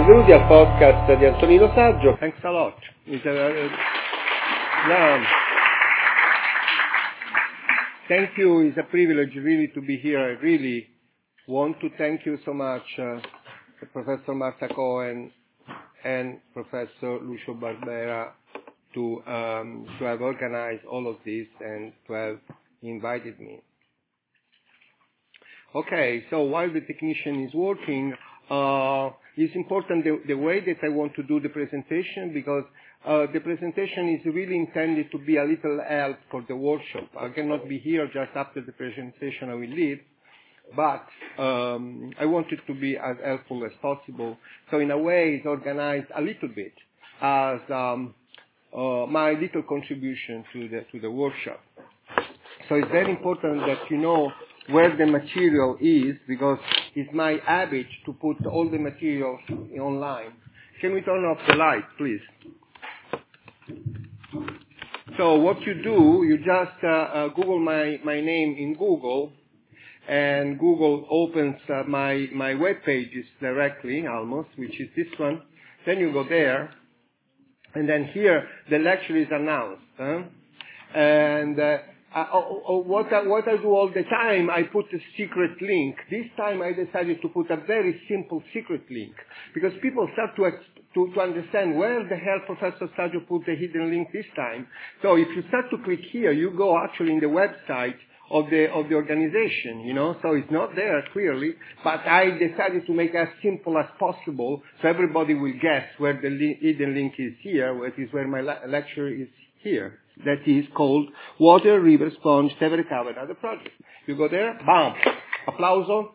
benvenuti al podcast di Antonino Saggio. Thanks a lot. Thank you. It's a privilege really to be here. I really want to thank you so much, Professor Martha Cohen and Professor Lucio Barbera to have organized all of this and to have invited me. Okay, so while the technician is working, it's important the way that I want to do the presentation, because the presentation is really intended to be a little help for the workshop. I cannot be here just after the presentation. I will leave, but I want it to be as helpful as possible. So in a way, it's organized a little bit as my little contribution to the workshop. So it's very important that you know where the material is, because it's my habit to put all the material online. Can we turn off the light, please? So what you do, you just Google my name in Google, and Google opens my web pages directly, almost, which is this one. Then you go there, and then here the lecture is announced. And what I do all the time, I put a secret link. This time I decided to put a very simple secret link, because people start to understand where the hell Professor Saggio put the hidden link this time. So if you start to click here, you go actually in the website of the organization, you know, so it's not there clearly, but I decided to make it as simple as possible so everybody will guess where the hidden link is here, where my lecture is here. That is called Water, River, Sponge, Tevere Cavern, the project. You go there, bam, applauso.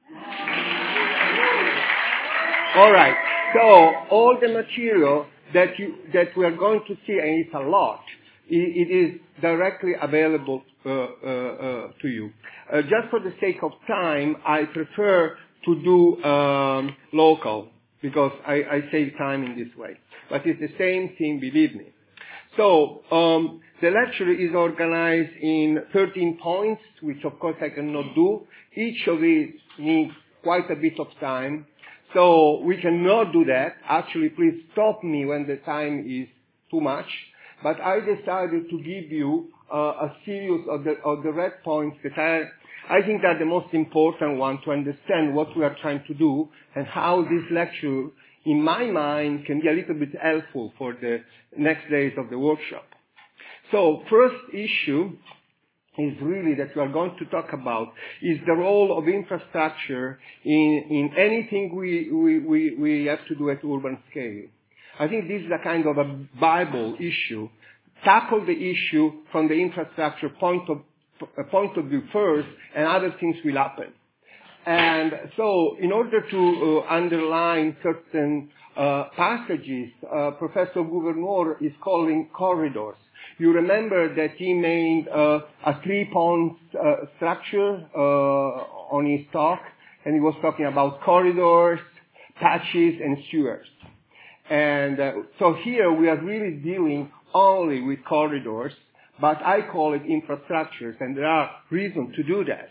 All right. So all the material that we are going to see, and it's a lot, it is directly available to you. Just for the sake of time, I prefer to do local, because I save time in this way. But it's the same thing, believe me. So the lecture is organized in 13 points, which of course I cannot do. Each of these needs quite a bit of time. So we cannot do that. Actually, please stop me when the time is too much. But I decided to give you a series of the red points that I think are the most important one to understand what we are trying to do and how this lecture, in my mind, can be a little bit helpful for the next days of the workshop. So first issue is really that we are going to talk about is the role of infrastructure in anything we have to do at urban scale. I think this is a kind of a Bible issue. Tackle the issue from the infrastructure point of view first, and other things will happen. And so in order to underline certain passages, Professor Gouverneur is calling corridors. You remember that he made a three-point structure on his talk, and he was talking about corridors, patches, and sewers. And so here we are really dealing only with corridors, but I call it infrastructures, and there are reasons to do that.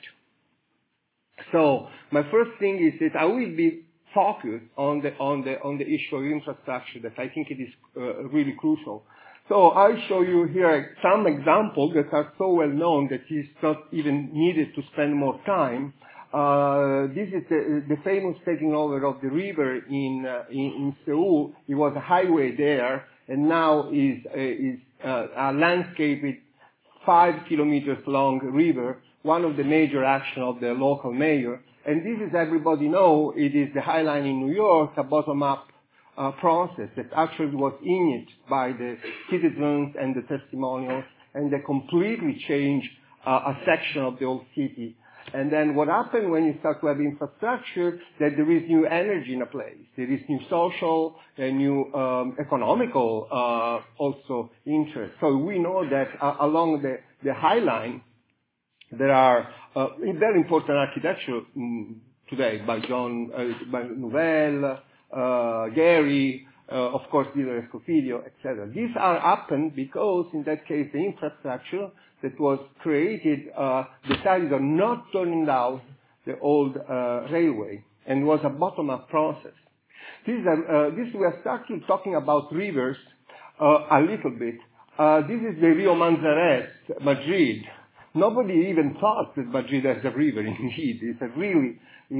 So my first thing is that I will be focused on the issue of infrastructure, that I think it is really crucial. So I show you here some examples that are so well known that it's not even needed to spend more time. This is the famous taking over of the river in Seoul. It was a highway there, and now is a landscaped 5 kilometers long river, one of the major actions of the local mayor. And this is, everybody know, it is the High Line in New York, a bottom-up process that actually was initiated by the citizens and the testimonials, and they completely changed a section of the old city. And then what happened when you start to have infrastructure, that there is new energy in a place. There is new social and new economical also interest. So we know that along the High Line, there are very important architecture today by by Nouvel, Gehry, of course, Villa Escofidio, etc. These are happened because, in that case, the infrastructure that was created decided on not turning down the old railway, and was a bottom-up process. This we are starting talking about rivers a little bit. This is the Rio Manzanares, Madrid. Nobody even thought that Madrid has a river. Indeed, it's a really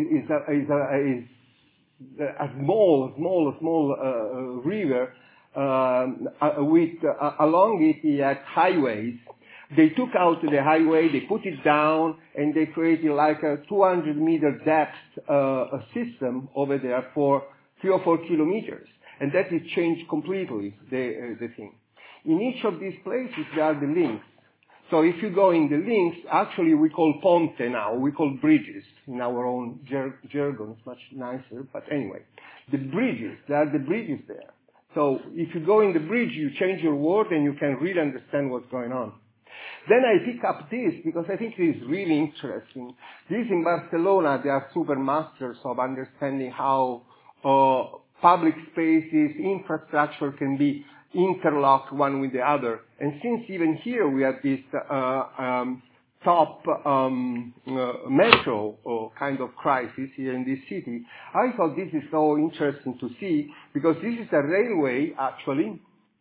a small river. Along it, he had highways. They took out the highway, they put it down, and they created like a 200-meter depth system over there for 3 or 4 kilometers. And that has changed completely the thing. In each of these places, there are the links. So if you go in the links, actually we call ponte now, we call bridges in our own jargon. It's much nicer, but anyway. The bridges, there are the bridges there. So if you go in the bridge, you change your word and you can really understand what's going on. Then I pick up this because I think it is really interesting. This in Barcelona, they are super masters of understanding how public spaces, infrastructure can be interlocked one with the other. And since even here we have this top metro kind of crisis here in this city, I thought this is so interesting to see because this is a railway actually.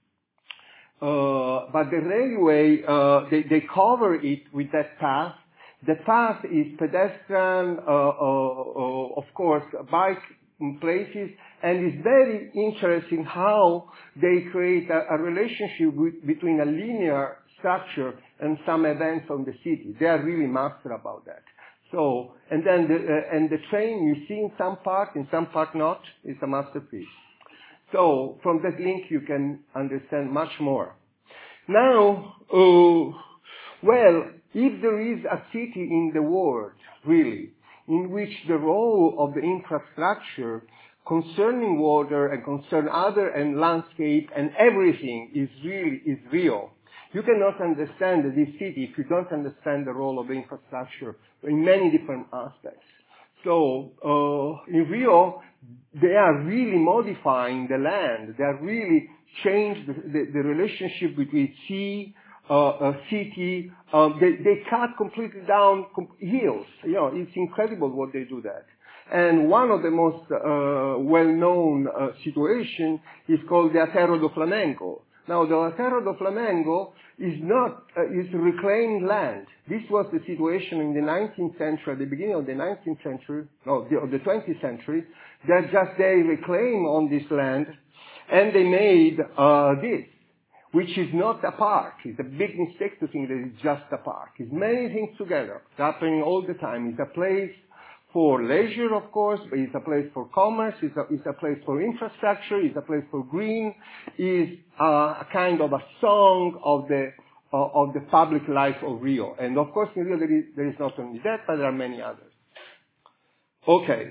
But the railway, they cover it with that path. The path is pedestrian, of course, bike places, and it's very interesting how they create a relationship between a linear structure and some events on the city. They are really master about that. So, and then the train you see in some part not, is a masterpiece. So from that link you can understand much more. Now, well, if there is a city in the world, really, in which the role of the infrastructure concerning water and concern other and landscape and everything is real, you cannot understand this city if you don't understand the role of the infrastructure in many different aspects. So, in Rio, they are really modifying the land. They are really changed the relationship between sea, city. They cut completely down hills. You know, it's incredible what they do that. And one of the most well-known situation is called the Aterro do Flamengo. Now, the Aterro do Flamengo is reclaimed land. This was the situation in the 19th century, at the beginning of the 19th century, of the 20th century, that just they reclaim on this land, and they made this, which is not a park. It's a big mistake to think that it's just a park. It's many things together. It's happening all the time. It's a place for leisure, of course, but it's a place for commerce, it's a place for infrastructure, it's a place for green, is a kind of a song of the public life of Rio. And of course, in Rio there is not only that, but there are many others. Okay.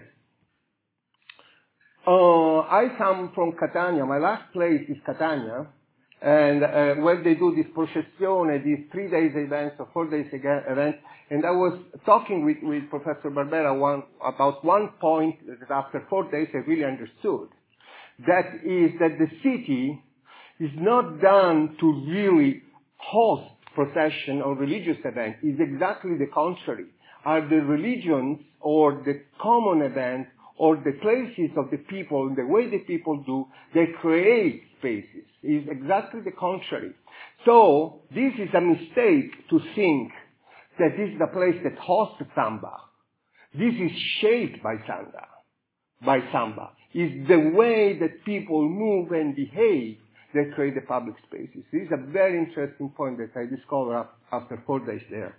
I come from Catania. My last place is Catania. And where they do this processione, these 3 days events or 4 days events, and I was talking with Professor Barbera about one point that after 4 days I really understood. That is that the city is not done to really host procession or religious events. It's exactly the contrary. Are the religions or the common events or the places of the people, the way the people do, they create spaces. It's exactly the contrary. So, this is a mistake to think that this is the place that hosts samba. This is shaped by samba. It's the way that people move and behave that create the public spaces. This is a very interesting point that I discovered after 4 days there.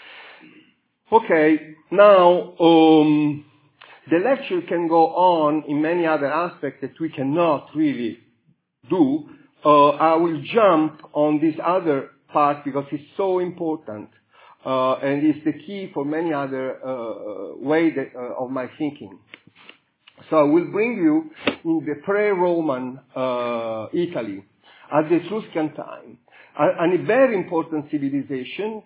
Okay, now, the lecture can go on in many other aspects that we cannot really do. I will jump on this other part because it's so important and it's the key for many other ways of my thinking. So I will bring you in the pre-Roman Italy at the Etruscan time, and a very important civilization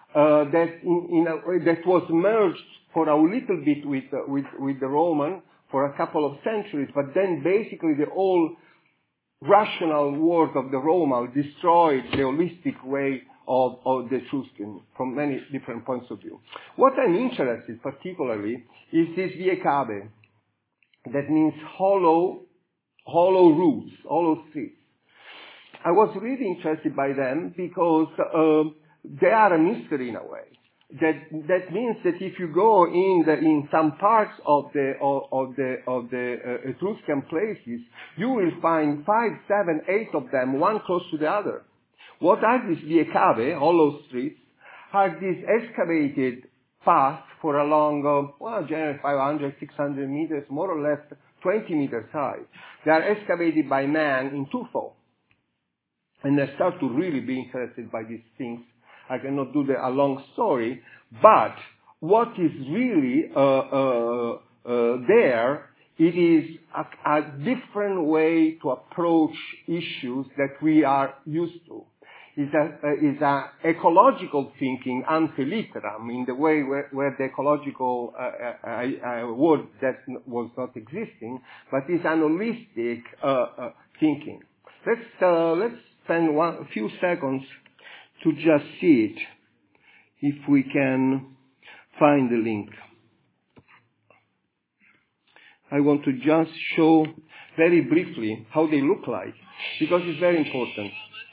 that was merged for a little bit with the Roman for a couple of centuries, but then basically the whole rational world of the Roman destroyed the holistic way of the Etruscan from many different points of view. What I'm interested particularly is this Vie Cave, that means hollow hollow routes, hollow streets. I was really interested by them because they are a mystery in a way. That means that if you go in some parts of the Etruscan places, you will find 5, 7, 8 of them, one close to the other. What are these vie cave, hollow streets? Are these excavated paths for a long, generally 500, 600 meters, more or less 20 meters high. They are excavated by man in twofold. And I start to really be interested by these things. I cannot do a long story, but what is really there, it is a different way to approach issues that we are used to. Is a ecological thinking ante litteram, in the way where the ecological word that was not existing, but is an holistic thinking. Let's spend a few seconds to just see it, if we can find the link. I want to just show very briefly how they look like, because it's very important.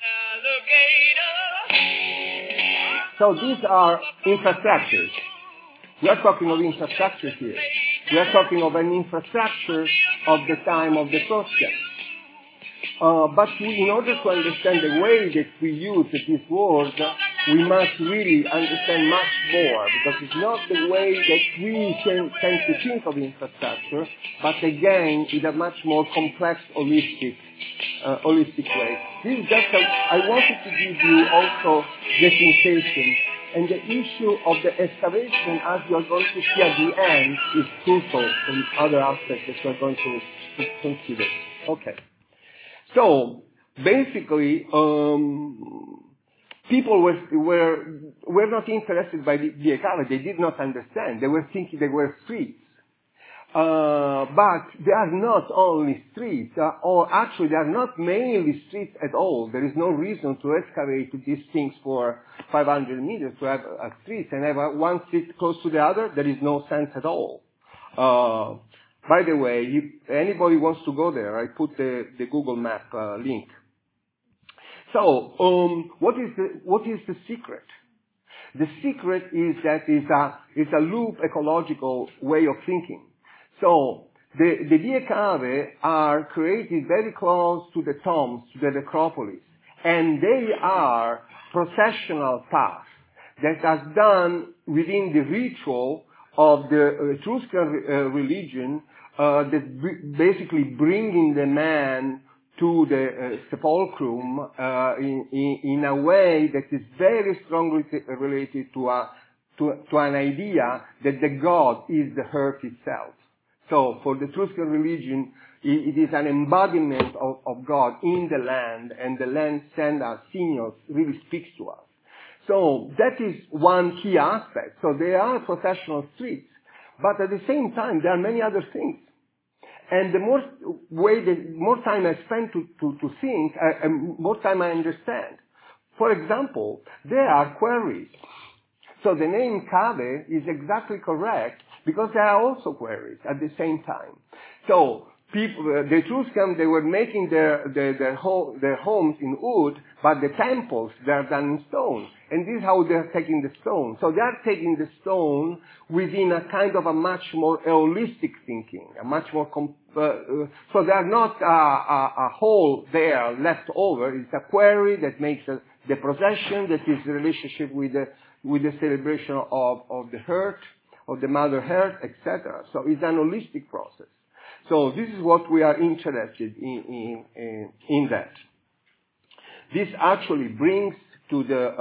So these are infrastructures. We are talking of infrastructure here. We are talking of an infrastructure of the time of the Etruscans. But in order to understand the way that we use this word, we must really understand much more, because it's not the way that we tend to think of infrastructure, but again, in a much more complex, holistic way. This is just I wanted to give you also the sensation, and the issue of the excavation, as you are going to see at the end, is crucial in other aspects that we are going to consider. Okay. So basically, people were not interested by the vie cave. They did not understand. They were thinking they were streets. But they are not only streets, or actually they are not mainly streets at all. There is no reason to excavate these things for 500 meters to have a street and have one street close to the other. There is no sense at all. By the way, if anybody wants to go there, I put the Google Map link. So, what is the secret? The secret is that it's a loop ecological way of thinking. So, the vie cave are created very close to the tombs, to the necropolis, and they are processional paths that are done within the ritual of the Etruscan religion, that basically bringing the man to the sepulchrum in a way that is very strongly related to an idea that the god is the earth itself. So for the Etruscan religion, it is an embodiment of God in the land, and the land sends us signals, really speaks to us. So that is one key aspect. So they are processional streets, but at the same time, there are many other things. And the more time I spend to think, more time I understand. For example, there are quarries. So the name cave is exactly correct, because there are also quarries at the same time. So the Etruscans, they were making their homes in wood, but the temples, they are done in stone. And this is how they are taking the stone. So they are taking the stone within a kind of a much more holistic thinking, a much more, so they are not a hole there left over. It's a quarry that makes the procession, that is the relationship with the celebration of the earth, of the Mother Earth, etc. So it's an holistic process. So this is what we are interested in that. This actually brings to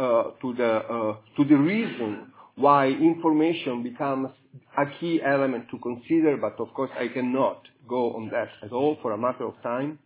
the reason why information becomes a key element to consider, but of course I cannot go on that at all for a matter of time.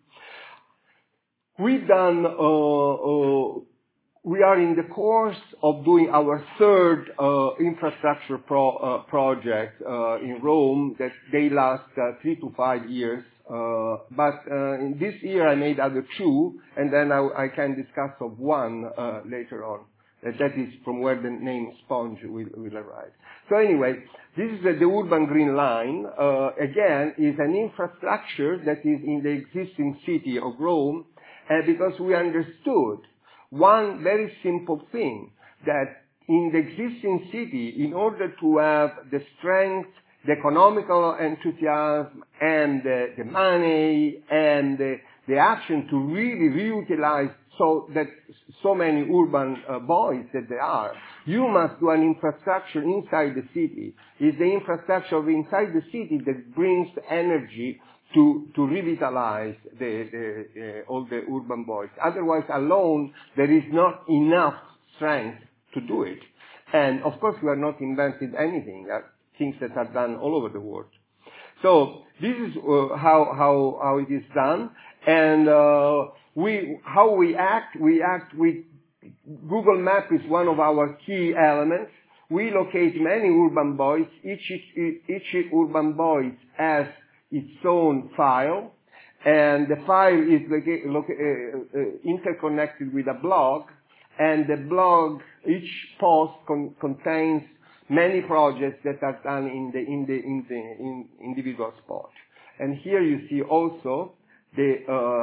We are in the course of doing our third infrastructure project in Rome that they last 3 to 5 years. But in this year I made other two, and then I can discuss of one later on. That is from where the name sponge will arise. So anyway, this is the urban green line. Again, is an infrastructure that is in the existing city of Rome, because we understood one very simple thing, that in the existing city, in order to have the strength, the economical enthusiasm, and the money, and the action to really reutilize so that so many urban boys that there are, you must do an infrastructure inside the city. It's the infrastructure inside the city that brings energy to revitalize all the urban boys. Otherwise, alone, there is not enough strength to do it. And of course, we are not inventing anything. Things that are done all over the world. So this is how it is done. And how we act with Google Maps is one of our key elements. We locate many urban boys. Each urban boy has its own file, and the file is interconnected with a blog, and the blog, each post contains many projects that are done in the individual spot. And here you see also the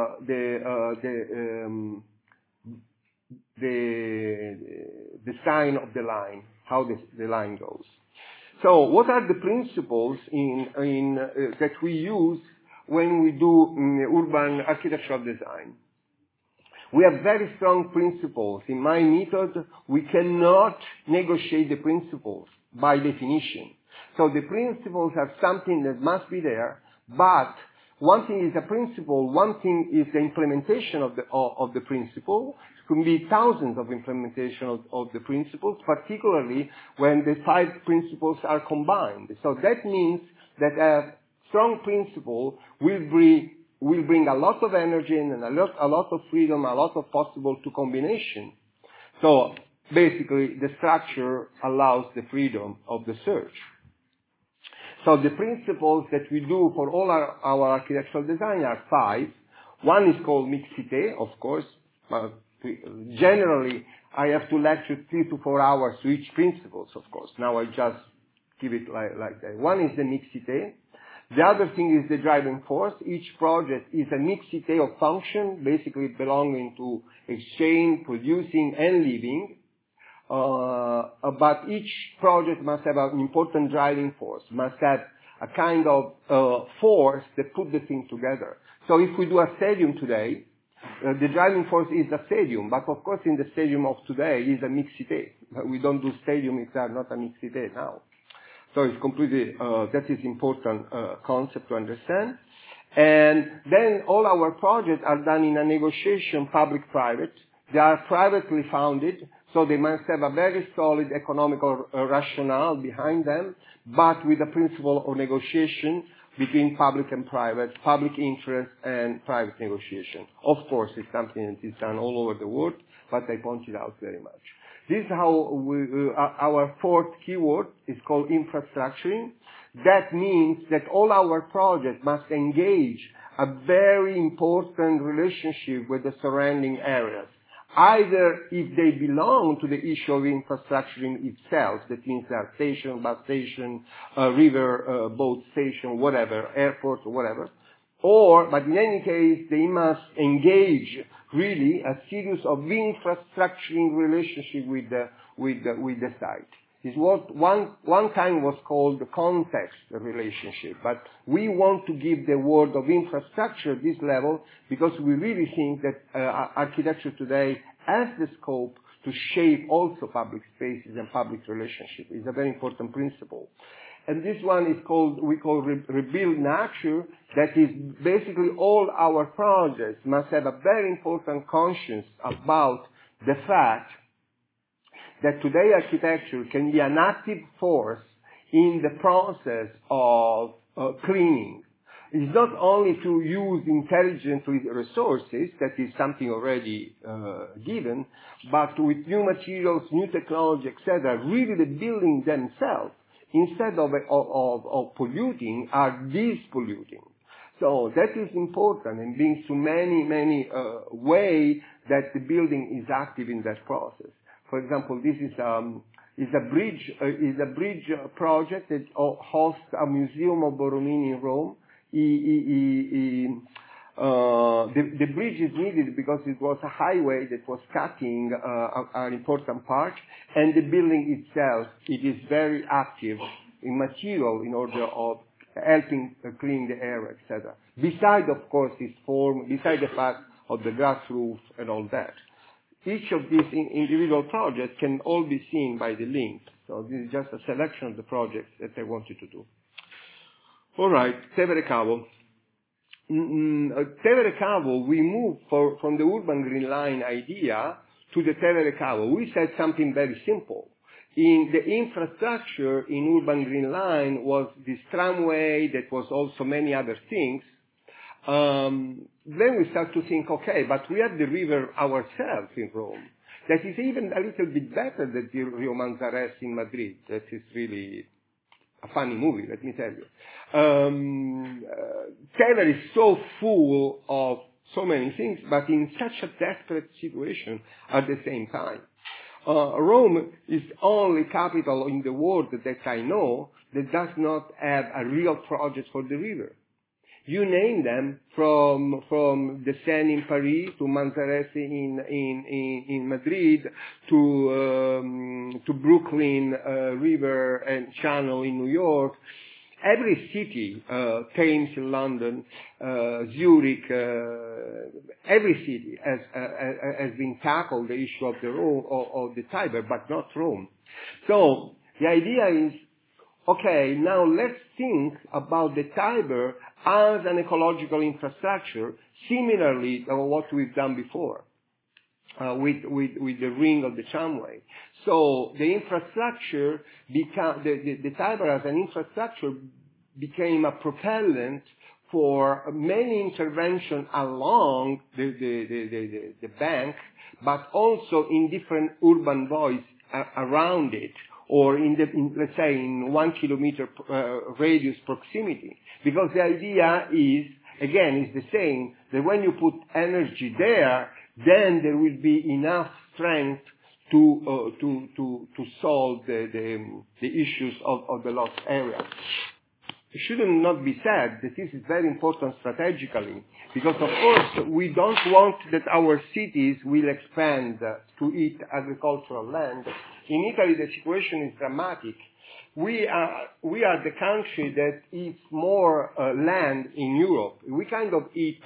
sign of the line, how the line goes. So what are the principles that we use when we do urban architectural design? We have very strong principles. In my method, we cannot negotiate the principles by definition. So the principles are something that must be there, but one thing is a principle, one thing is the implementation of the principle. It can be thousands of implementation of the principles, particularly when the 5 principles are combined. So that means that a strong principle will bring a lot of energy and a lot of freedom, a lot of possible to combination. So basically, the structure allows the freedom of the search. So the principles that we do for all our architectural design are 5. One is called mixité, of course. Generally, I have to lecture 3 to 4 hours to each principles, of course. Now I just give it like that. One is the mixité. The other thing is the driving force. Each project is a mixité of function, basically belonging to exchange, producing, and living. But each project must have an important driving force, must have a kind of force that put the thing together. So if we do a stadium today, the driving force is the stadium, but of course in the stadium of today is a mixité. We don't do stadium if they are not a mixité now. So it's completely, that is important concept to understand. And then all our projects are done in a negotiation public-private. They are privately founded, so they must have a very solid economical rationale behind them, but with the principle of negotiation between public and private, public interest and private negotiation. Of course, it's something that is done all over the world, but I pointed out very much. This is how our 4th keyword is called infrastructuring. That means that all our projects must engage a very important relationship with the surrounding areas. Either if they belong to the issue of infrastructuring itself, that means there are station, bus station, river, boat station, whatever, airport, or whatever, but in any case, they must engage really a series of infrastructuring relationship with the site. Is what one kind was called the context relationship, but we want to give the word of infrastructure this level because we really think that architecture today has the scope to shape also public spaces and public relationships. It's a very important principle. And this one is we call Rebuild Nature. That is basically all our projects must have a very important conscience about the fact that today architecture can be an active force in the process of cleaning. It's not only to use intelligently resources, that is something already given, but with new materials, new technology, etc., really the buildings themselves, instead of polluting, are dispolluting. So that is important and brings to many ways that the building is active in that process. For example, this is a bridge project that hosts a museum of Borromini in Rome. The bridge is needed because it was a highway that was cutting an important part, and the building itself, it is very active in material in order of helping clean the air, etc. Besides, of course, its form, besides the fact of the glass roof and all that. Each of these individual projects can all be seen by the link. So this is just a selection of the projects that I wanted to do. All right, Tevere Cavo. Tevere Cavo, we moved from the urban green line idea to the Tevere Cavo. We said something very simple. In the infrastructure in urban green line was this tramway, that was also many other things. Then we start to think, okay, but we have the river ourselves in Rome. That is even a little bit better than the Rio Manzanares in Madrid. That is really a funny movie, let me tell you. Tevere is so full of so many things, but in such a desperate situation at the same time. Rome is only capital in the world that I know that does not have a real project for the river. You name them, from the Seine in Paris to Manzanares in Madrid to Brooklyn River and Channel in New York. Every city, Thames in London, Zurich, every city has been tackled the issue of the Tiber, but not Rome. So the idea is, okay, now let's think about the Tiber as an ecological infrastructure, similarly to what we've done before with the ring of the tramway. So the infrastructure the Tiber as an infrastructure became a propellant for many interventions along the bank, but also in different urban voids around it, or let's say in 1 kilometer radius proximity. Because the idea is, again, is the same, that when you put energy there, then there will be enough strength to solve the issues of the lost area. It should not be said that this is very important strategically, because of course we don't want that our cities will expand to eat agricultural land. In Italy the situation is dramatic. We are the country that eats more land in Europe. We kind of eat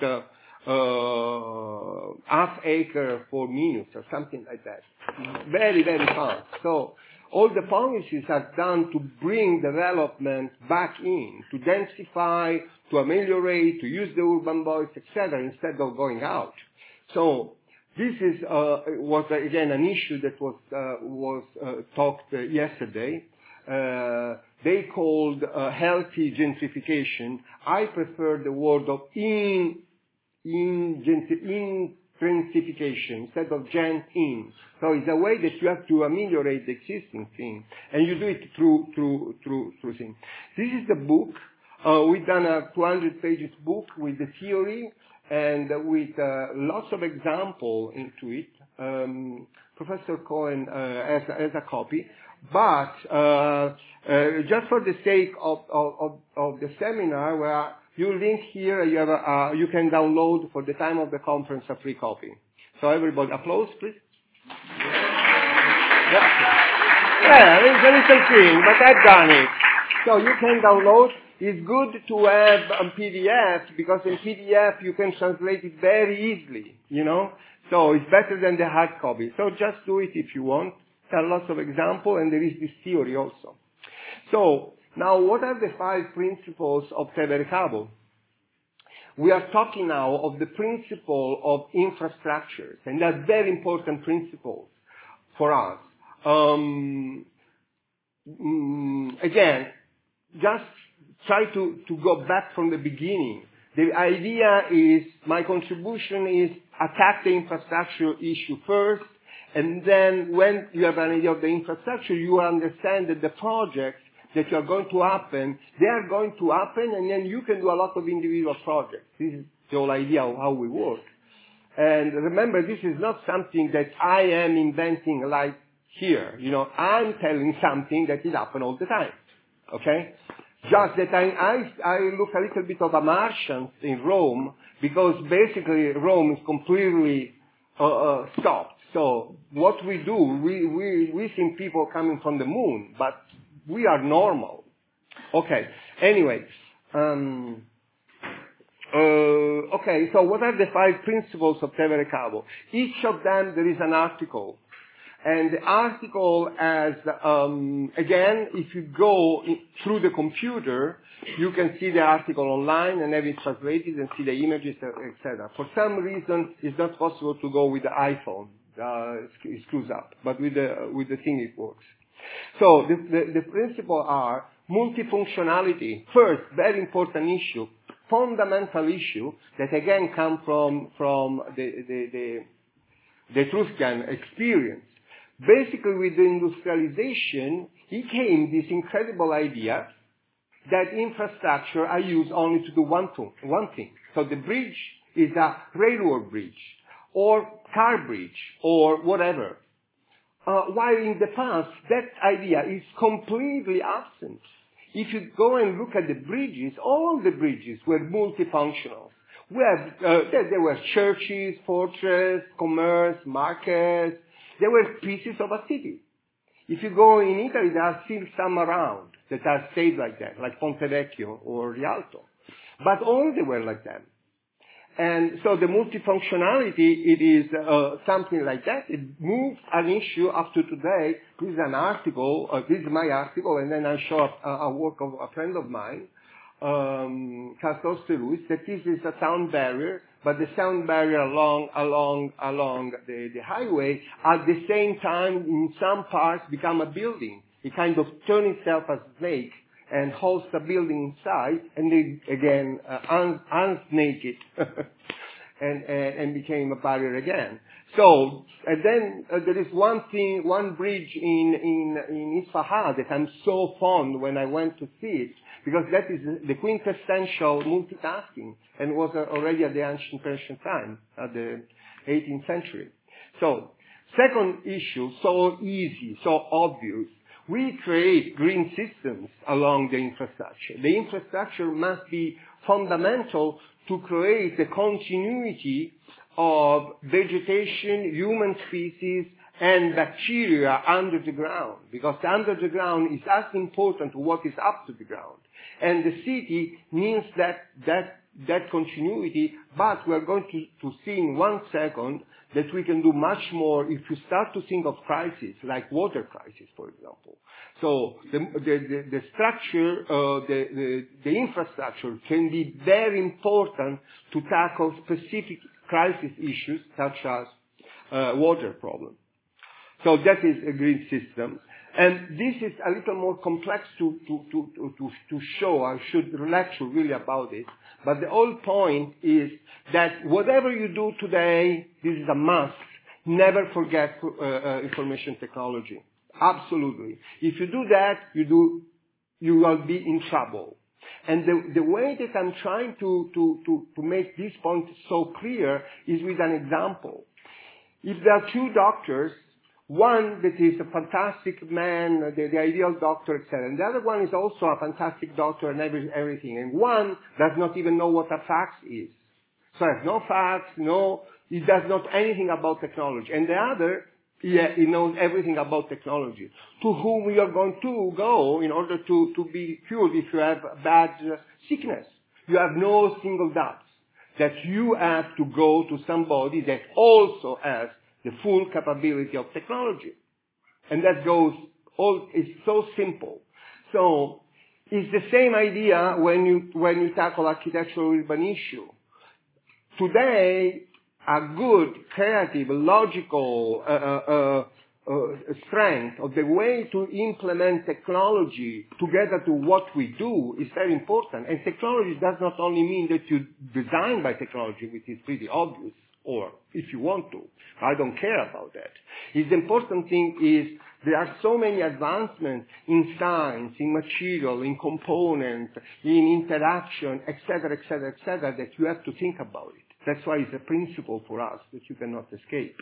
half acre for minutes or something like that. Very, very fast. So all the policies are done to bring development back in, to densify, to ameliorate, to use the urban voice, etc., instead of going out. So this is was again an issue that was talked yesterday. They called healthy gentrification. I prefer the word of intensification instead of gent-in. So it's a way that you have to ameliorate the existing thing, and you do it through things. This is the book. We've done a 200 pages book with the theory and with lots of examples into it. Professor Cohen has a copy. But just for the sake of the seminar, where you link here, you can download for the time of the conference a free copy. So everybody, applause, please. Yeah, it's a little thing, but I've done it. So you can download. It's good to have a PDF, because in PDF you can translate it very easily, you know. So it's better than the hard copy. So just do it if you want. There are lots of examples, and there is this theory also. So now, what are the 5 principles of Tevere Cavo? We are talking now of the principle of infrastructures, and they're very important principles for us. Again, just try to go back from the beginning. The idea is, my contribution is attack the infrastructure issue first, and then when you have an idea of the infrastructure, you understand that the projects that are going to happen, they are going to happen, and then you can do a lot of individual projects. This is the whole idea of how we work. And remember, this is not something that I am inventing like here. I'm telling something that is happening all the time. Okay? Just that I look a little bit of a Martian in Rome, because basically Rome is completely stopped. So what we do, we see people coming from the moon, but we are normal. Okay. Anyway, okay. So what are the 5 principles of Tevere Cavo? Each of them there is an article. And the article has, again, if you go through the computer, you can see the article online and have it translated and see the images, etc. For some reason, it's not possible to go with the iPhone. It screws up. But with the thing, it works. So the principles are multifunctionality. First, very important issue, fundamental issue that again come from the Etruscan experience. Basically, with the industrialization, it came this incredible idea that infrastructure are used only to do one thing. So the bridge is a railroad bridge, or car bridge, or whatever. While in the past, that idea is completely absent. If you go and look at the bridges, all the bridges were multifunctional. There were churches, fortresses, commerce, markets. There were pieces of a city. If you go in Italy, there are still some around that are stayed like that, like Ponte Vecchio or Rialto. But all they were like that. And so the multifunctionality, it is something like that. It moves an issue up to today. This is an article, this is my article, and then I show a work of a friend of mine, Castor Luis, that this is a sound barrier, but the sound barrier along the highway, at the same time, in some parts, become a building. It kind of turns itself as a snake and hosts a building inside, and then again unsnake it, and became a barrier again. So, and then there is one bridge in Isfahan that I'm so fond when I went to see it, because that is the quintessential multitasking, and was already at the ancient Persian time, at the 18th century. So, second issue, so easy, so obvious. We create green systems along the infrastructure. The infrastructure must be fundamental to create the continuity of vegetation, human species, and bacteria under the ground, because under the ground is as important to what is up to the ground. And the city needs that continuity, but we're going to see in 1 second that we can do much more if you start to think of crises, like water crisis, for example. So the structure, the infrastructure can be very important to tackle specific crisis issues, such as water problem. So that is a green system. And this is a little more complex to show. I should lecture really about it. But the whole point is that whatever you do today, this is a must. Never forget information technology. Absolutely. If you do that, you will be in trouble. And the way that I'm trying to make this point so clear is with an example. If there are 2 doctors, one that is a fantastic man, the ideal doctor, etc., and the other one is also a fantastic doctor and everything, and one does not even know what a fax is. So has no fax, he does not anything about technology. And the other, he knows everything about technology. To whom we are going to go in order to be cured if you have bad sickness? You have no single doubt that you have to go to somebody that also has the full capability of technology. And that it's so simple. So, it's the same idea when you tackle architectural urban issue. Today, a good, creative, logical strength of the way to implement technology together to what we do is very important. And technology does not only mean that you design by technology, which is pretty obvious, or if you want to. I don't care about that. The important thing is there are so many advancements in science, in material, in components, in interaction, etc., etc., etc., that you have to think about it. That's why it's a principle for us that you cannot escape.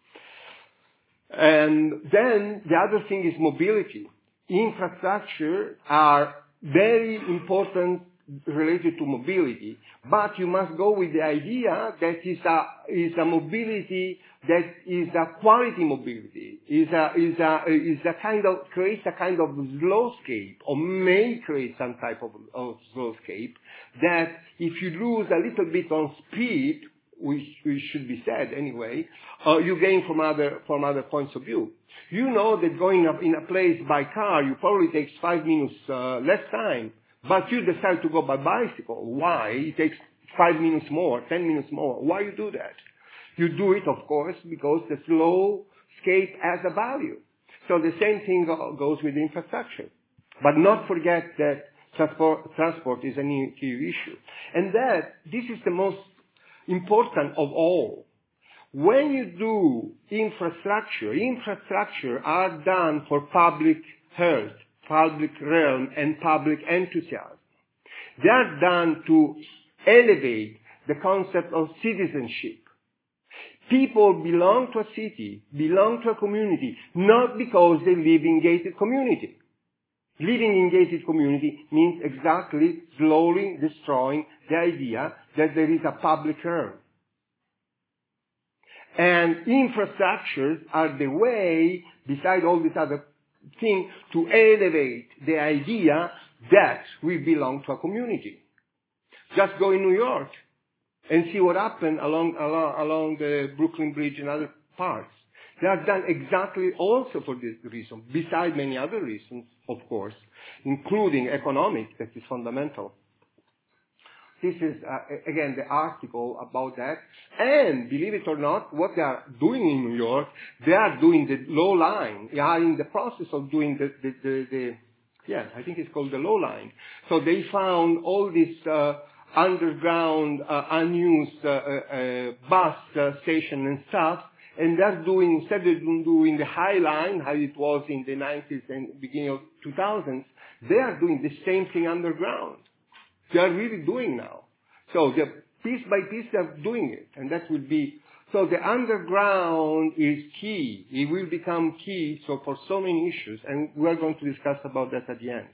And then the other thing is mobility. Infrastructure are very important related to mobility, but you must go with the idea that is a mobility that is a quality mobility, is a kind of, creates a kind of slowscape, or may create some type of slowscape, that if you lose a little bit on speed, which should be said anyway, you gain from other points of view. You know that going up in a place by car, you probably takes 5 minutes less time, but you decide to go by bicycle. Why? It takes 5 minutes more, 10 minutes more. Why you do that? You do it, of course, because the slowscape has a value. So the same thing goes with infrastructure. But not forget that transport is an key issue. And that this is the most important of all. When you do infrastructure are done for public health, public realm, and public enthusiasm. They are done to elevate the concept of citizenship. People belong to a city, belong to a community, not because they live in gated community. Living in gated community means exactly slowly destroying the idea that there is a public realm. And infrastructures are the way, beside all these other things, to elevate the idea that we belong to a community. Just go in New York and see what happened along the Brooklyn Bridge and other parts. They are done exactly also for this reason, beside many other reasons, of course, including economic, that is fundamental. This is, again, the article about that. And, believe it or not, what they are doing in New York, they are doing the low line. They are in the process of doing I think it's called the low line. So they found all this underground, unused bus station and stuff, and they're doing, instead of doing the high line, how it was in the 90s and beginning of 2000s, they are doing the same thing underground. They are really doing now. So piece by piece they are doing it, and that will be, so the underground is key. It will become key for so many issues, and we're going to discuss about that at the end.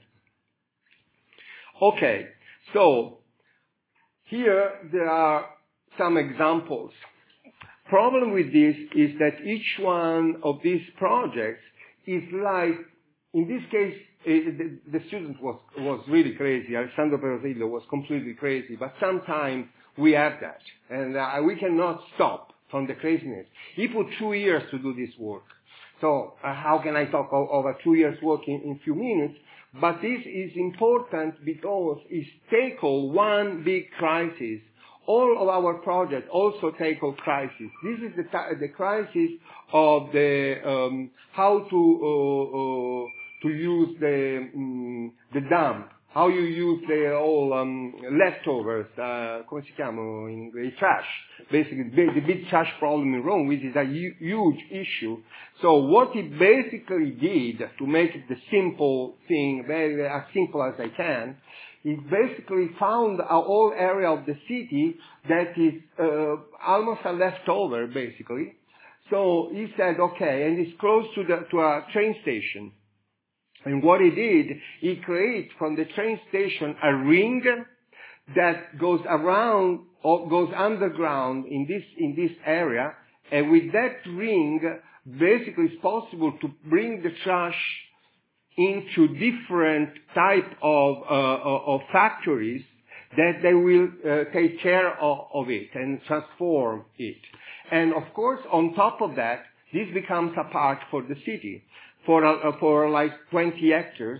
Okay, so here there are some examples. Problem with this is that each one of these projects is like, in this case, the student was really crazy. Alessandro Perosillo was completely crazy, but sometimes we have that, and we cannot stop from the craziness. He put 2 years to do this work. So how can I talk over 2 years work in few minutes? But this is important because it tackles one big crisis. All of our projects also tackle crisis. This is the crisis of the how to use the dump, how you use the all leftovers, come si chiamano in English, trash, basically the big trash problem in Rome, which is a huge issue. So what he basically did, to make it the simple thing, very as simple as I can, he basically found a whole area of the city that is almost a leftover, basically. So he said, okay, and it's close to a train station. And what he did, he created from the train station a ring that goes around or goes underground in this area. And with that ring, basically it's possible to bring the trash into different type of factories that they will take care of it and transform it. And of course, on top of that, this becomes a park for the city. For like 20 hectares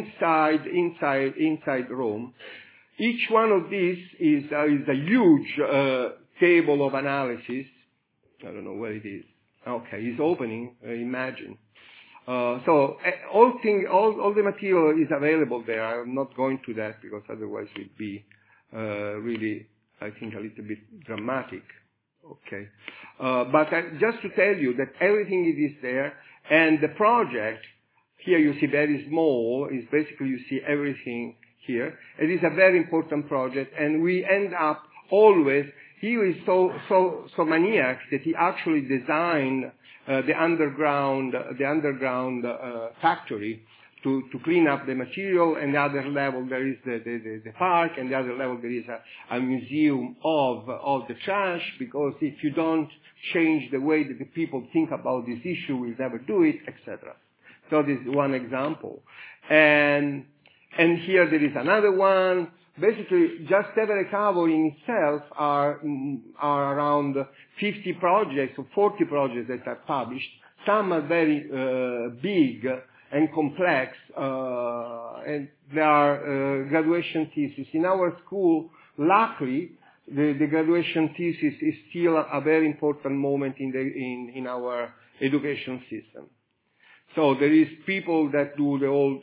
inside Rome. Each one of these is a huge table of analysis. I don't know where it is. Okay, it's opening. Imagine. So all the material is available there. I'm not going to that because otherwise it would be really, I think, a little bit dramatic. Okay, but just to tell you that everything is there. And the project, here you see very small, is basically you see everything here. It is a very important project, and we end up always he is so maniac that he actually designed the underground factory to clean up the material, and the other level there is the park, and the other level there is a museum of the trash, because if you don't change the way that the people think about this issue, we'll never do it, etc. So this is one example. And here there is another one. Basically, just Tevere Cavo in itself are around 50 projects or 40 projects that are published. Some are very big and complex, and there are graduation theses. In our school, luckily, the graduation thesis is still a very important moment in our education system. So there is people that do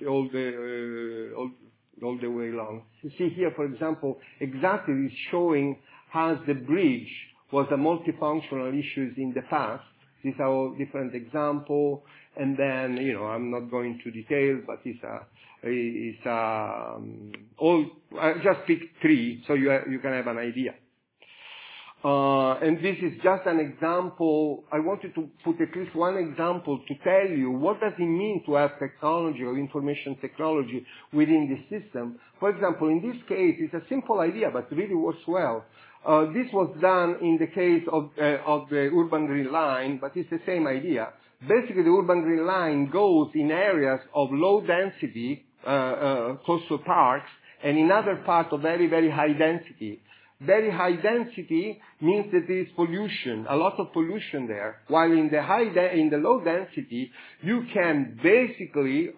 all the way along. You see here, for example, exactly is showing how the bridge was a multifunctional issue in the past. These are all different examples, and then I'm not going to detail, but I just pick 3 so you can have an idea. And this is just an example. I wanted to put at least one example to tell you what does it mean to have technology or information technology within the system. For example, in this case, it's a simple idea, but really works well. This was done in the case of the Urban Green Line, but it's the same idea. Basically, the Urban Green Line goes in areas of low density, coastal parks, and in other parts of very, very high density. Very high density means that there is pollution, a lot of pollution there. While in the low density, you can basically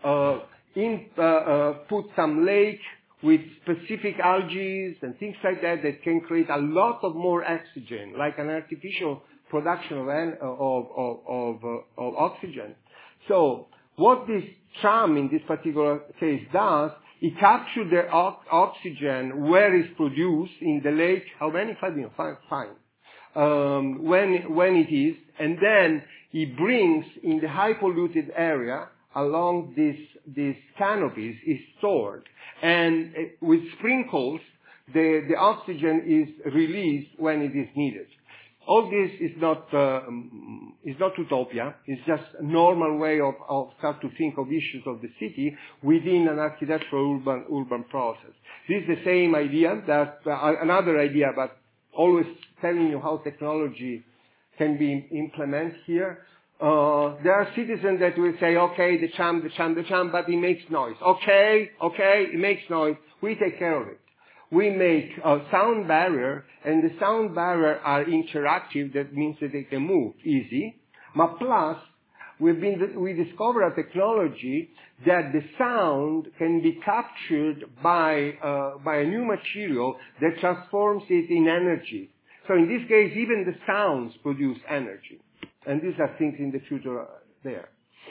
put some lake with specific algae and things like that can create a lot of more oxygen, like an artificial production of oxygen. So what this tram in this particular case does, it captures the oxygen where it's produced in the lake. How many? 5 minutes. Fine. When it is, and then it brings in the high polluted area along these canopies is stored, and with sprinkles, the oxygen is released when it is needed. All this is not utopia. It's just a normal way of start to think of issues of the city within an architectural urban process. This is the same idea, that another idea, but always telling you how technology can be implemented here. There are citizens that will say, okay, the tram, but it makes noise. Okay, it makes noise. We take care of it. We make a sound barrier, and the sound barrier are interactive. That means that they can move easy. But plus, we discover a technology that the sound can be captured by a new material that transforms it in energy. So in this case, even the sounds produce energy. And these are things in the future there.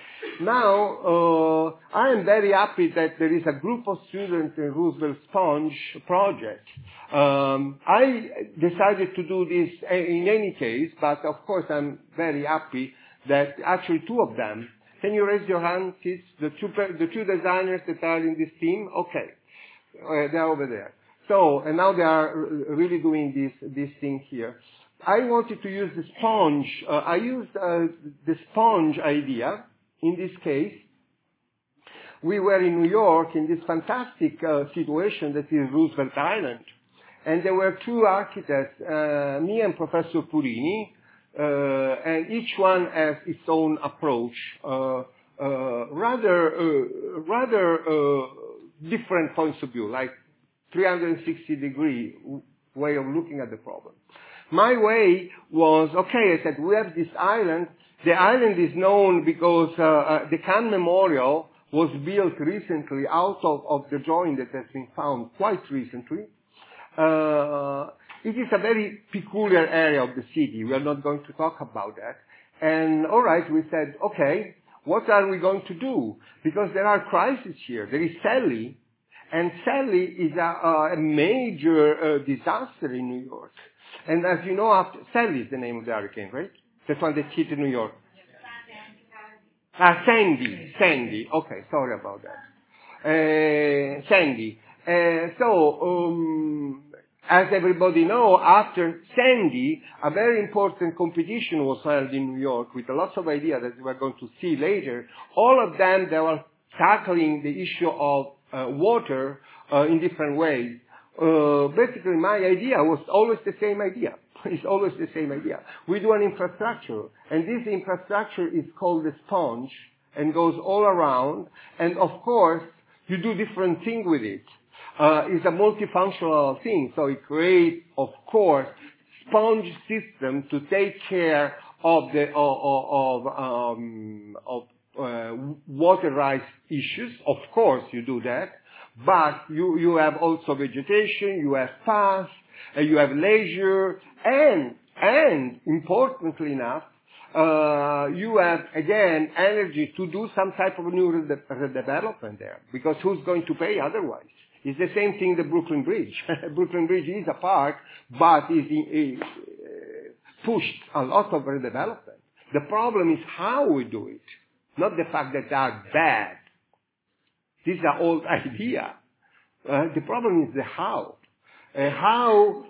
Now, I am very happy that there is a group of students in Roosevelt Sponge project. I decided to do this in any case, but of course I'm very happy that actually 2 of them. Can you raise your hand, kids? The two designers that are in this team? Okay. They're over there. So, and now they are really doing this thing here. I wanted to use the sponge. I used the sponge idea. In this case, we were in New York in this fantastic situation that is Roosevelt Island. And there were 2 architects, me and Professor Purini, and each one has its own approach, rather different points of view, like 360-degree way of looking at the problem. My way was, okay, I said, we have this island. The island is known because the Kahn Memorial was built recently out of the joint that has been found quite recently. It is a very peculiar area of the city. We are not going to talk about that. And all right, we said, okay, what are we going to do? Because there are crises here. There is Sally, and Sally is a major disaster in New York. And as you know, Sally is the name of the hurricane, right? That one that hit New York. Sandy. Okay, sorry about that. Sandy. as everybody knows, after Sandy, a very important competition was held in New York with lots of ideas that we're going to see later. All of them, they were tackling the issue of water in different ways. Basically, my idea was always the same idea. It's always the same idea. We do an infrastructure, and this infrastructure is called a sponge and goes all around, and of course, you do different things with it. It's a multifunctional thing, so it creates, of course, sponge system to take care of the water rights issues. Of course, you do that, but you have also vegetation, you have paths, you have leisure, and importantly enough, you have, again, energy to do some type of new redevelopment there, because who's going to pay otherwise? It's the same thing, the Brooklyn Bridge. Brooklyn Bridge is a park, but it pushed a lot of redevelopment. The problem is how we do it, not the fact that they are bad. These are old ideas. The problem is the how. How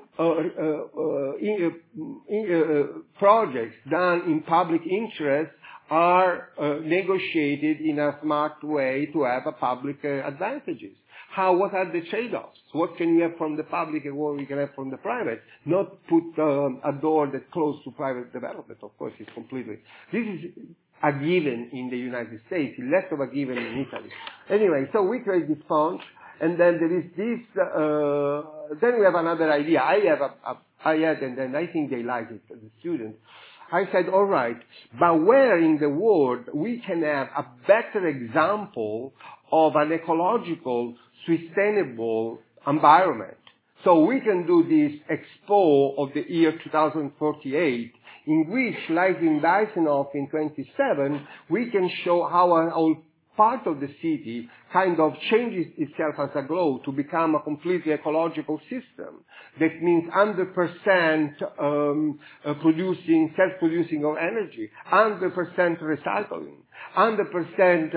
projects done in public interest are negotiated in a smart way to have a public advantages. What are the trade-offs? What can you have from the public and what we can have from the private? Not put a door that's closed to private development. Of course, it's completely. This is a given in the United States, less of a given in Italy. Anyway, so we create this sponge, and then there is this. Then we have another idea. I had, and then I think they like it, the students. I said, all right, but where in the world we can have a better example of an ecological, sustainable environment? So we can do this expo of the year 2048, in which, like in Dysenhof in 27, we can show how a whole part of the city kind of changes itself as a globe to become a completely ecological system. That means 100% self-producing of energy, 100% recycling, 100%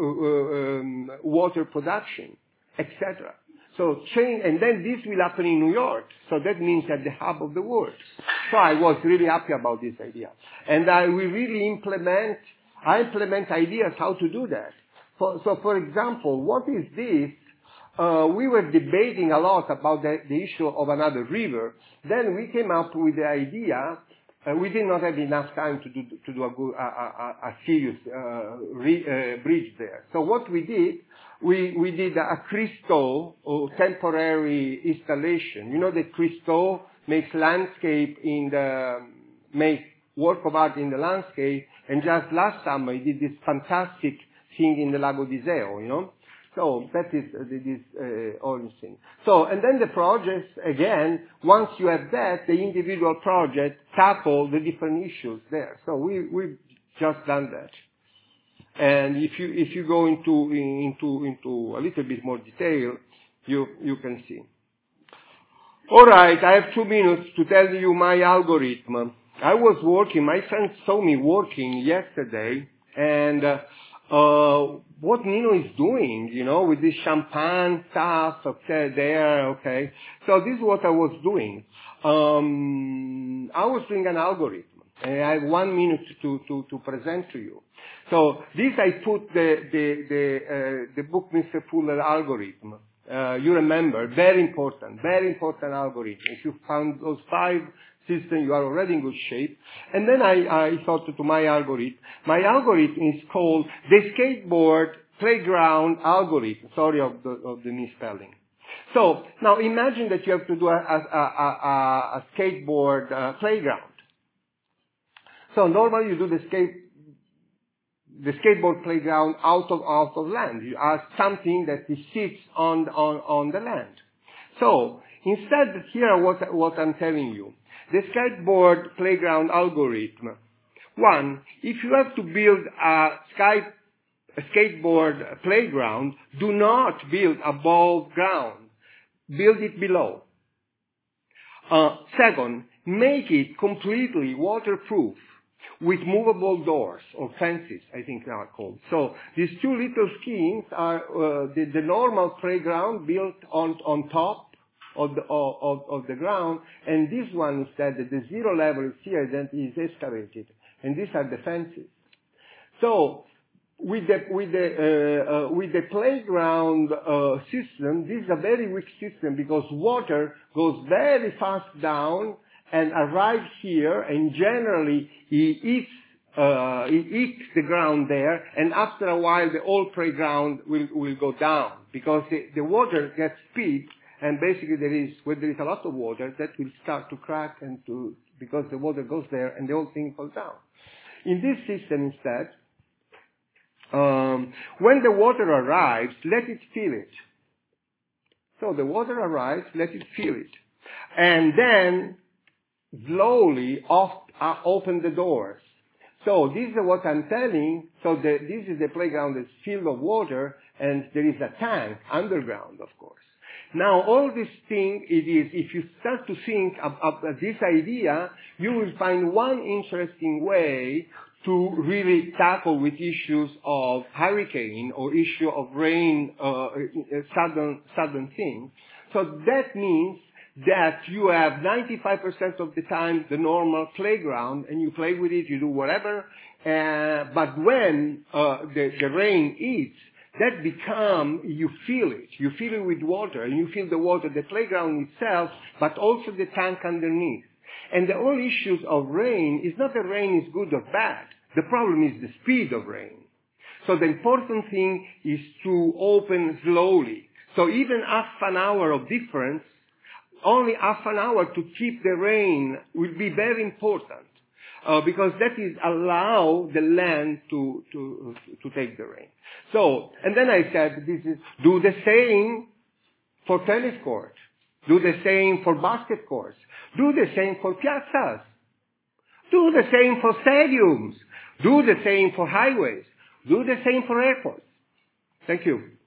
water production, etc. So change, and then this will happen in New York. So that means at the hub of the world. So I was really happy about this idea. And we really implement ideas how to do that. So for example, what is this? We were debating a lot about the issue of another river. Then we came up with the idea. We did not have enough time to do a serious bridge there. So what we did, we did a Christo, or temporary installation. You know that Christo makes landscape makes work of art in the landscape, and just last summer he did this fantastic thing in the Lago di Seo, you know. So that is this orange thing. So, and then the projects, again, once you have that, the individual project tackle the different issues there. So we've just done that. And if you go into a little bit more detail, you can see. All right, I have 2 minutes to tell you my algorithm. I was working, my friend saw me working yesterday, and what Nino is doing, you know, with this champagne stuff, okay, there, okay. So this is what I was doing. I was doing an algorithm, and I have 1 minute to present to you. So this I put the Buckminster Fuller algorithm. You remember, very important algorithm. If you found those 5 systems, you are already in good shape. And then I thought to my algorithm. My algorithm is called the skateboard playground algorithm. Sorry of the misspelling. So now imagine that you have to do a skateboard playground. So normally you do the skateboard playground out of land. You ask something that sits on the land. So instead, here what I'm telling you. The skateboard playground algorithm. 1, if you have to build a skateboard playground, do not build above ground. Build it below. 2, make it completely waterproof with movable doors or fences, I think they are called. So these 2 little schemes are the normal playground built on top of the ground, and this one instead, the zero level is here, then is excavated, and these are the fences. So with the playground system, this is a very weak system because water goes very fast down and arrives here, and generally it eats the ground there, and after a while the whole playground will go down because the water gets speed, and basically when there is a lot of water, that will start to crack because the water goes there and the whole thing falls down. In this system instead, when the water arrives, let it feel it. So the water arrives, let it feel it. And then slowly open the doors. So this is what I'm telling. So this is the playground that's filled with water, and there is a tank underground, of course. Now, all this thing, if you start to think of this idea, you will find one interesting way to really tackle with issues of hurricane or issue of rain, sudden things. So that means that you have 95% of the time the normal playground, and you play with it, you do whatever, but when the rain hits, that you feel it. You feel it with water, and you feel the water, the playground itself, but also the tank underneath. And the whole issues of rain is not that rain is good or bad. The problem is the speed of rain. So the important thing is to open slowly. So even half an hour of difference, only half an hour to keep the rain will be very important. Because that is allow the land to take the rain. So, and then I said, do the same for tennis courts. Do the same for basket courts. Do the same for piazzas. Do the same for stadiums. Do the same for highways. Do the same for airports. Thank you.